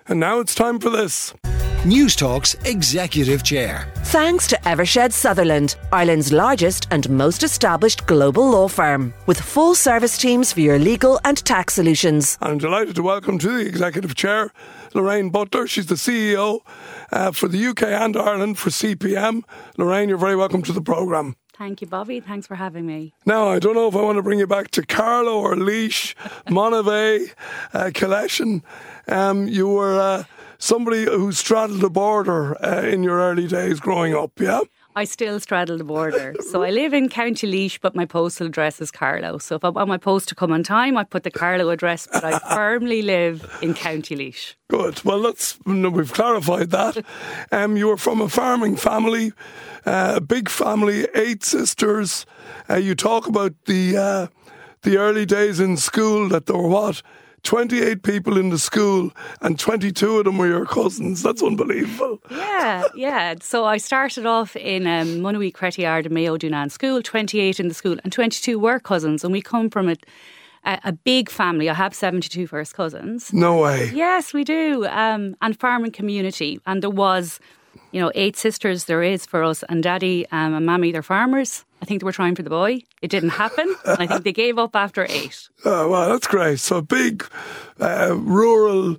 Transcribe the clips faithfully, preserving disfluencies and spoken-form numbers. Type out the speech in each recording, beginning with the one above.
And now it's time for this. Newstalk's Executive Chair. Thanks to Evershed Sutherland, Ireland's largest and most established global law firm, with full service teams for your legal and tax solutions. I'm delighted to welcome to the Executive Chair Lorraine Butler. She's the C E O uh, for the U K and Ireland for C P M. Lorraine, you're very welcome to the programme. Thank you, Bobby. Thanks for having me. Now, I don't know if I want to bring you back to Carlow or Laois, Monavea, uh, Killeshin. Um, you were uh, somebody who straddled the border uh, in your early days growing up, yeah? I still straddle the border. So I live in County Laois, but my postal address is Carlow. So if I want my post to come on time, I put the Carlow address, but I firmly live in County Laois. Good. Well, that's, we've clarified that. Um, you were from a farming family, uh, a big family, eight sisters. Uh, you talk about the uh, the early days in school, that there were what? twenty-eight people in the school and twenty-two of them were your cousins. That's unbelievable. Yeah, yeah. So I started off in um, Monowee, Crettyard and Mayo Dunan School, twenty-eight in the school and twenty-two were cousins, and we come from a, a, a big family. I have seventy-two first cousins. No way. Yes, we do. Um, and farming community. And there was, you know, eight sisters there is for us, and Daddy um, and Mammy, they're farmers. I think they were trying for the boy. It didn't happen. And I think they gave up after eight. Oh, wow, that's great. So a big, uh, rural,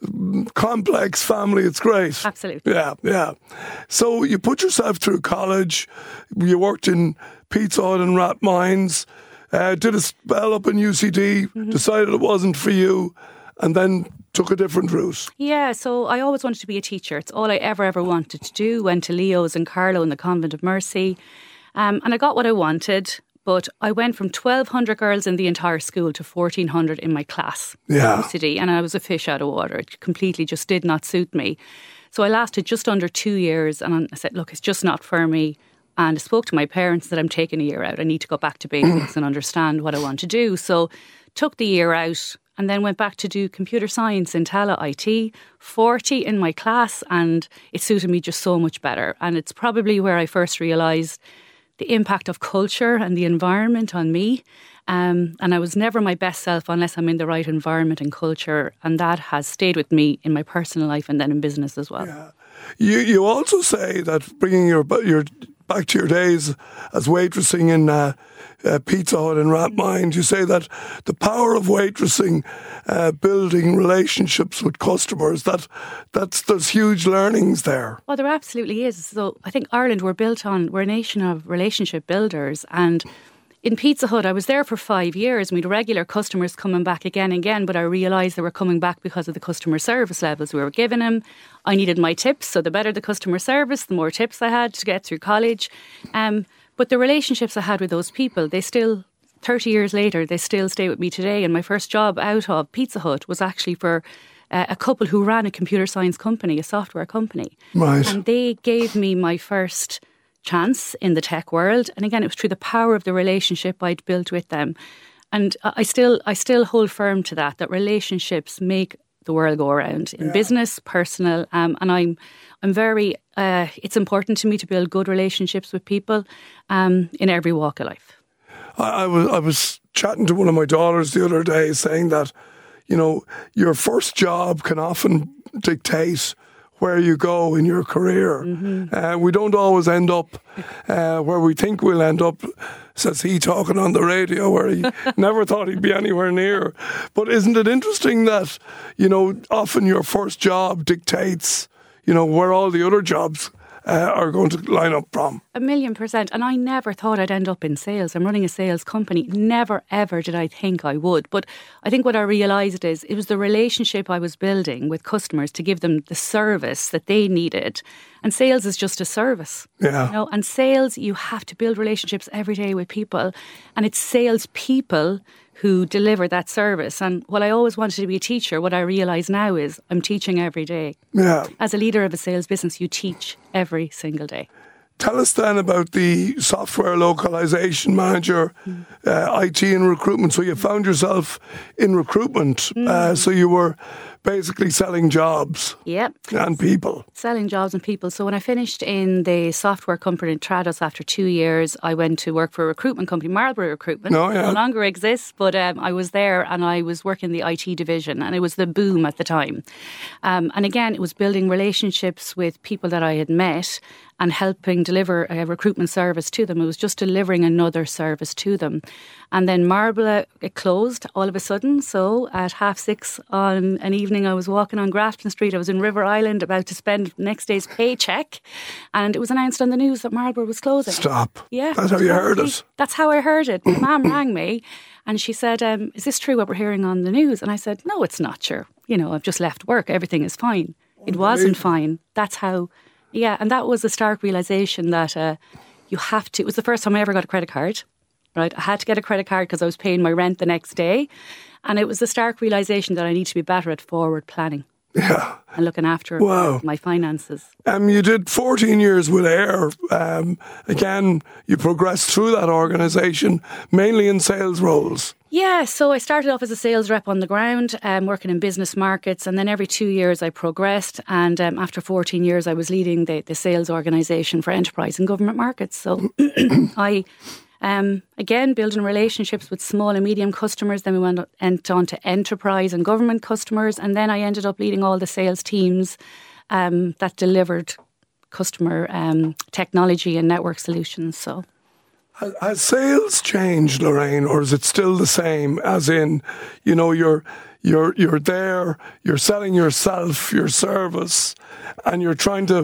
complex family. It's great. Absolutely. Yeah, yeah. So you put yourself through college. You worked in Pizza Hut and Rathmines. Uh, did a spell up in U C D. Mm-hmm. Decided it wasn't for you. And then took a different route. Yeah, so I always wanted to be a teacher. It's all I ever, ever wanted to do. Went to Leo's in Carlow in the Convent of Mercy. Um, and I got what I wanted, but I went from twelve hundred girls in the entire school to fourteen hundred in my class. Yeah. City, and I was a fish out of water. It completely just did not suit me. So I lasted just under two years and I said, look, it's just not for me. And I spoke to my parents that I'm taking a year out. I need to go back to basics and understand what I want to do. So took the year out and then went back to do computer science in Tala I T, forty in my class, and it suited me just so much better. And it's probably where I first realised the impact of culture and the environment on me. Um, and I was never my best self unless I'm in the right environment and culture. And that has stayed with me in my personal life and then in business as well. Yeah. You you also say that bringing your your back to your days as waitressing in uh, uh, Pizza Hut and Rathmines, you say that the power of waitressing, uh, building relationships with customers, that that's there's huge learnings there. Well, there absolutely is. So I think Ireland, we're built on, we're a nation of relationship builders, and in Pizza Hut, I was there for five years. We had regular customers coming back again and again, but I realised they were coming back because of the customer service levels we were giving them. I needed my tips, so the better the customer service, the more tips I had to get through college. Um, but the relationships I had with those people, they still, thirty years later, they still stay with me today. And my first job out of Pizza Hut was actually for uh, a couple who ran a computer science company, a software company. Right. And they gave me my first chance in the tech world, and again it was through the power of the relationship I'd built with them. And I still I still hold firm to that that relationships make the world go around in yeah. business, personal, um, and I'm I'm very uh, it's important to me to build good relationships with people um, in every walk of life. I, I was I was chatting to one of my daughters the other day saying that, you know, your first job can often dictate where you go in your career. Mm-hmm. Uh, we don't always end up uh, where we think we'll end up, says he talking on the radio, where he never thought he'd be anywhere near. But isn't it interesting that, you know, often your first job dictates, you know, where all the other jobs uh, are going to line up from? A million percent. And I never thought I'd end up in sales. I'm running a sales company. Never, ever did I think I would. But I think what I realised is it was the relationship I was building with customers to give them the service that they needed. And sales is just a service. Yeah. You know, and sales, you have to build relationships every day with people. And it's sales people who deliver that service. And while I always wanted to be a teacher, what I realise now is I'm teaching every day. Yeah. As a leader of a sales business, you teach every single day. Tell us then about the software localization manager, mm. uh, I T and recruitment. So you found yourself in recruitment. Mm. Uh, so you were basically selling jobs Yep. and people. Selling jobs and people. So when I finished in the software company Trados after two years, I went to work for a recruitment company, Marlborough Recruitment. Oh, yeah. No longer exists, but um, I was there and I was working the I T division, and it was the boom at the time. Um, and again, it was building relationships with people that I had met and helping deliver a recruitment service to them. It was just delivering another service to them. And then Marlborough, it closed all of a sudden. So at half six on an evening, I was walking on Grafton Street. I was in River Island about to spend next day's paycheck. And it was announced on the news that Marlborough was closing. Stop. Yeah. That's how you heard it. That's how I heard it. My mum rang me and she said, um, is this true what we're hearing on the news? And I said, no, it's not, sure. You know, I've just left work. Everything is fine. It wasn't fine. That's how... Yeah, and that was a stark realisation that uh, you have to... It was the first time I ever got a credit card, right? I had to get a credit card because I was paying my rent the next day. And it was the stark realisation that I need to be better at forward planning. Yeah. And looking after Wow. my finances. Um, you did fourteen years with AIR. Um, again, you progressed through that organisation, mainly in sales roles. Yeah, so I started off as a sales rep on the ground, um, working in business markets, and then every two years I progressed, and um, after fourteen years I was leading the, the sales organisation for enterprise and government markets. So I, um, again, building relationships with small and medium customers, then we went went on to enterprise and government customers, and then I ended up leading all the sales teams um, that delivered customer um, technology and network solutions. So. Has sales changed, Lorraine, or is it still the same? As in, you know, you're you're you're there, you're selling yourself, your service, and you're trying to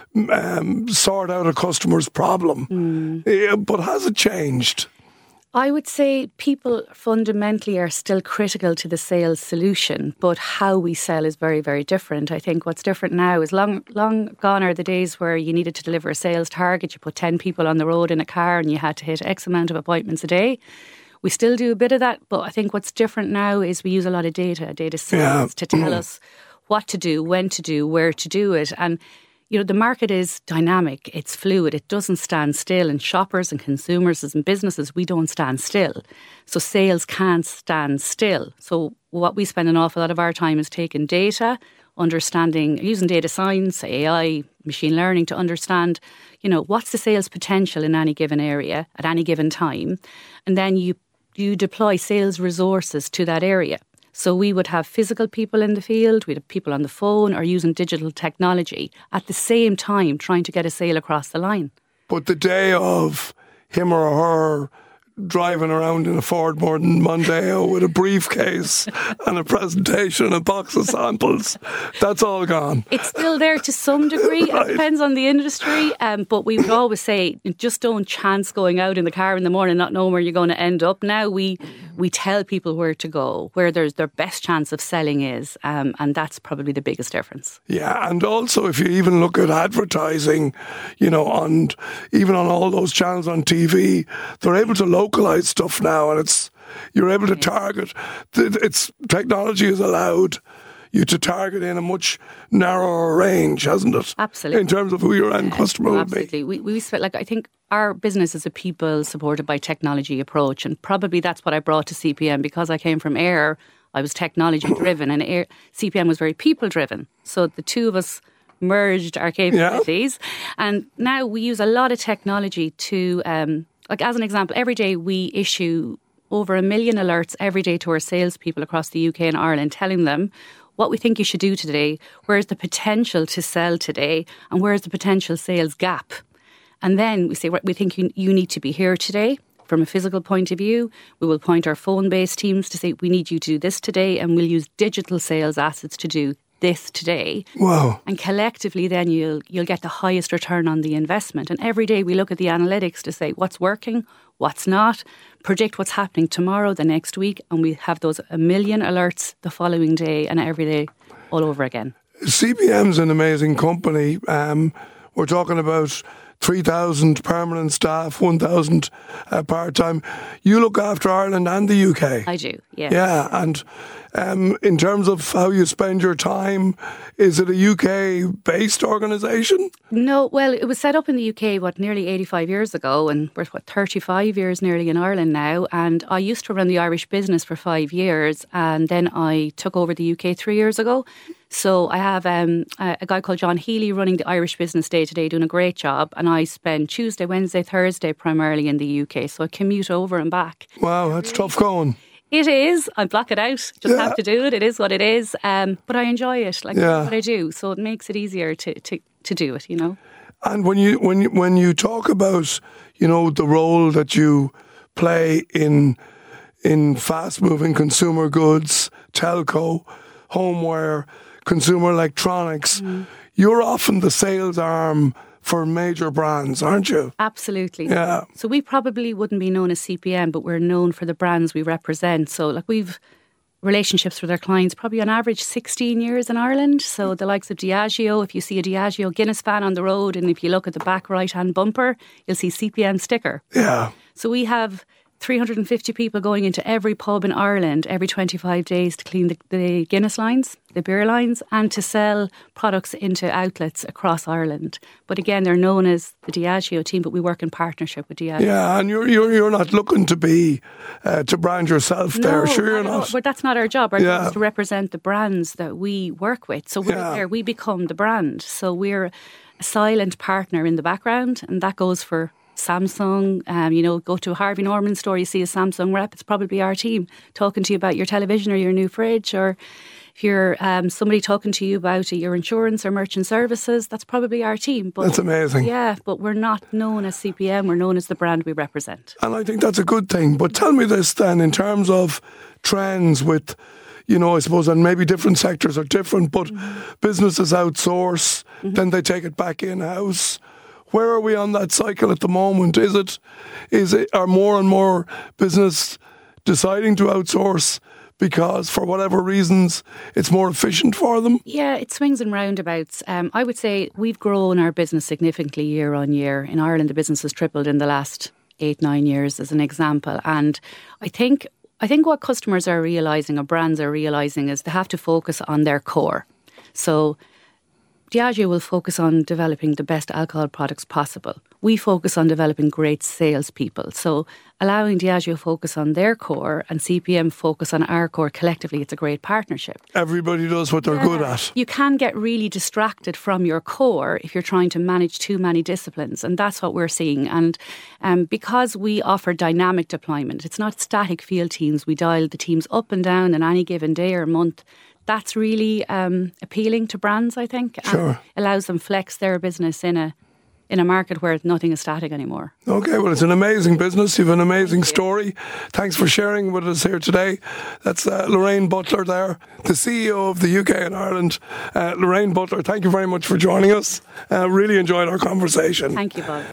um, sort out a customer's problem. Mm. Yeah, but has it changed? I would say people fundamentally are still critical to the sales solution, but how we sell is very, very different. I think what's different now is long long gone are the days where you needed to deliver a sales target, you put ten people on the road in a car and you had to hit X amount of appointments a day. We still do a bit of that, but I think what's different now is we use a lot of data, data science yeah. to tell us what to do, when to do, where to do it. And you know, the market is dynamic, it's fluid, it doesn't stand still, and shoppers and consumers and businesses, we don't stand still. So sales can't stand still. So what we spend an awful lot of our time is taking data, understanding, using data science, A I, machine learning to understand, you know, what's the sales potential in any given area at any given time. And then you you deploy sales resources to that area. So we would have physical people in the field, we'd have people on the phone or using digital technology at the same time trying to get a sale across the line. But the day of him or her driving around in a Ford Mondeo with a briefcase and a presentation and a box of samples, that's all gone. It's still there to some degree. Right. It depends on the industry. Um, but we would always say, just don't chance going out in the car in the morning not knowing where you're going to end up. Now we we tell people where to go, where there's their best chance of selling is. Um, and that's probably the biggest difference. Yeah, and also if you even look at advertising, you know, on even on all those channels on T V, they're able to localize stuff now, and it's you're able to target. It's technology has allowed you to target in a much narrower range, hasn't it? Absolutely. In terms of who your end customer would be. Absolutely. We we spent, like I think our business is a people supported by technology approach, and probably that's what I brought to C P M because I came from AIR. I was technology driven, and AIR, C P M was very people driven. So the two of us merged our capabilities, yeah. and now we use a lot of technology to. Um, Like as an example, every day we issue over a million alerts every day to our salespeople across the U K and Ireland, telling them what we think you should do today, where's the potential to sell today, and where's the potential sales gap. And then we say, we think you, you need to be here today. From a physical point of view, we will point our phone-based teams to say, we need you to do this today, and we'll use digital sales assets to do this today. Wow. And collectively then you'll you'll get the highest return on the investment. And every day we look at the analytics to say what's working, what's not, predict what's happening tomorrow, the next week, and we have those a million alerts the following day and every day all over again. C P M's an amazing company. Um, we're talking about three thousand permanent staff, one thousand uh, part-time. You look after Ireland and the U K. I do, yes. Yeah, and um, in terms of how you spend your time, is it a U K-based organisation? No, well, it was set up in the U K, what, nearly eighty-five years ago, and we're, what, thirty-five years nearly in Ireland now, and I used to run the Irish business for five years, and then I took over the U K three years ago. So I have um, a, a guy called John Healy running the Irish business day to day, doing a great job, and I spend Tuesday, Wednesday, Thursday primarily in the U K, so I commute over and back. Wow, that's tough going. It is. I block it out. Just Yeah. have to do it. It is what it is. Um, but I enjoy it. Like, Yeah. that's what I do. So it makes it easier to, to, to do it, you know. And when you when you, when you talk about, you know, the role that you play in in fast moving consumer goods, telco, homeware, consumer electronics, mm. you're often the sales arm for major brands, aren't you? Absolutely. Yeah. So we probably wouldn't be known as C P M, but we're known for the brands we represent. So like we've relationships with our clients probably on average sixteen years in Ireland. So the likes of Diageo, if you see a Diageo Guinness fan on the road, and if you look at the back right hand bumper, you'll see C P M sticker. Yeah. So we have three hundred fifty people going into every pub in Ireland every twenty-five days to clean the, the Guinness lines, the beer lines, and to sell products into outlets across Ireland. But again, they're known as the Diageo team, but we work in partnership with Diageo. Yeah, and you're you're, you're not looking to be uh, to brand yourself no, there. Sure, you're not. not. But that's not our job. Our Yeah. job is to represent the brands that we work with. So we're Yeah. there. We become the brand. So we're a silent partner in the background, and that goes for Samsung. Um, you know, go to a Harvey Norman store, you see a Samsung rep, it's probably our team talking to you about your television or your new fridge, or if you're um, somebody talking to you about your insurance or merchant services, that's probably our team. But That's amazing. Yeah, but we're not known as C P M, we're known as the brand we represent. And I think that's a good thing. But tell me this then, in terms of trends with, you know, I suppose, and maybe different sectors are different, but mm-hmm. businesses outsource, mm-hmm. then they take it back in-house. Where are we on that cycle at the moment? Is it, is it, are more and more business deciding to outsource because for whatever reasons it's more efficient for them? Yeah, it swings and roundabouts. Um, I would say we've grown our business significantly year on year. In Ireland, the business has tripled in the last eight, nine years as an example. And I think I think what customers are realising or brands are realising is they have to focus on their core. So Diageo will focus on developing the best alcohol products possible. We focus on developing great salespeople. So allowing Diageo focus on their core and C P M focus on our core collectively, it's a great partnership. Everybody does what they're yeah. good at. You can get really distracted from your core if you're trying to manage too many disciplines, and that's what we're seeing. And um, because we offer dynamic deployment, it's not static field teams. We dial the teams up and down on any given day or month. That's really um, appealing to brands, I think. Sure. And allows them flex their business in a in a market where nothing is static anymore. Okay, well, it's an amazing business. You have an amazing story. Thanks for sharing with us here today. That's uh, Lorraine Butler there, the C E O of the U K and Ireland. Uh, Lorraine Butler, thank you very much for joining us. Uh, really enjoyed our conversation. Thank you, Bob.